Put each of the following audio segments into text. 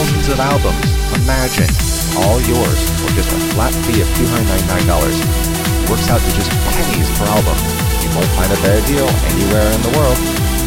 thousands of albums. Imagine, all yours for just a flat fee of $299. Works out to just pennies per album. You won't find a better deal anywhere in the world.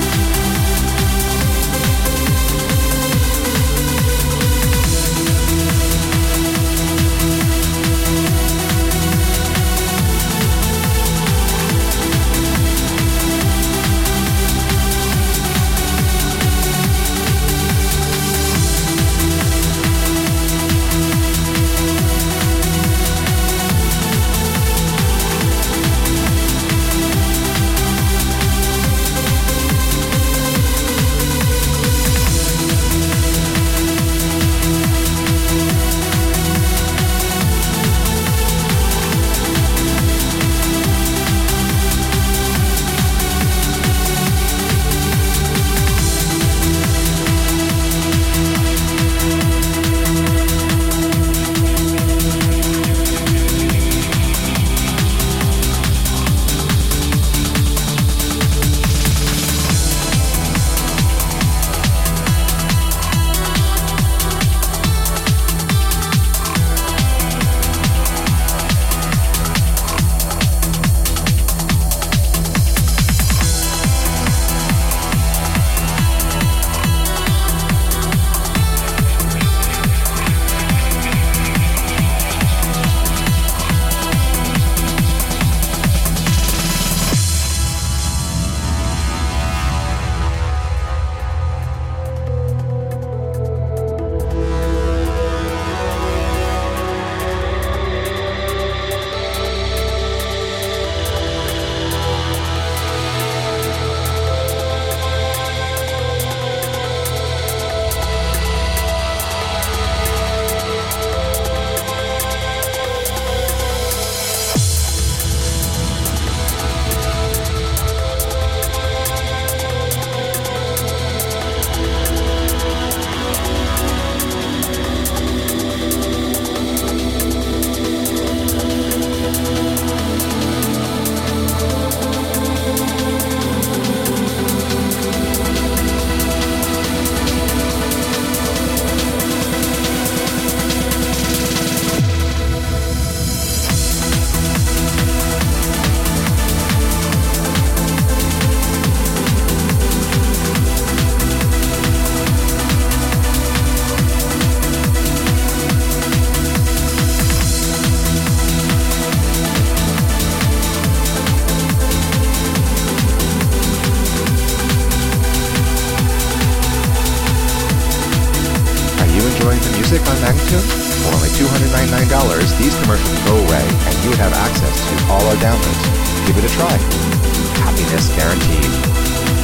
Music on Magnatune? For only $299, these commercials go away and you would have access to all our downloads. Give it a try. Happiness guaranteed.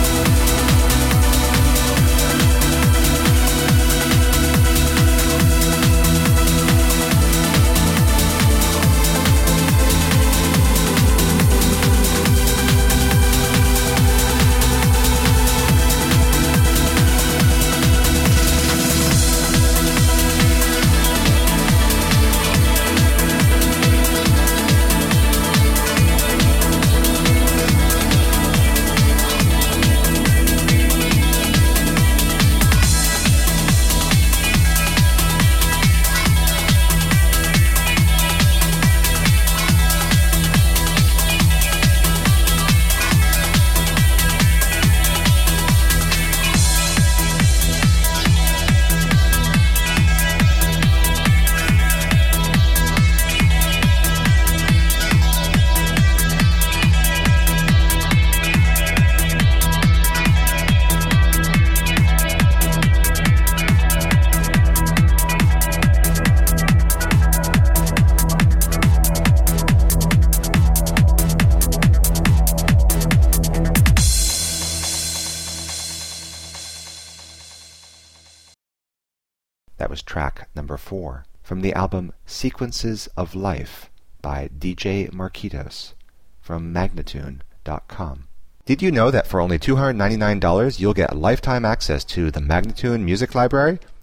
That was track number 4 from the album Sequences of Life by DJ Marquitos from Magnatune.com. Did you know that for only $299 you'll get lifetime access to the Magnatune Music Library?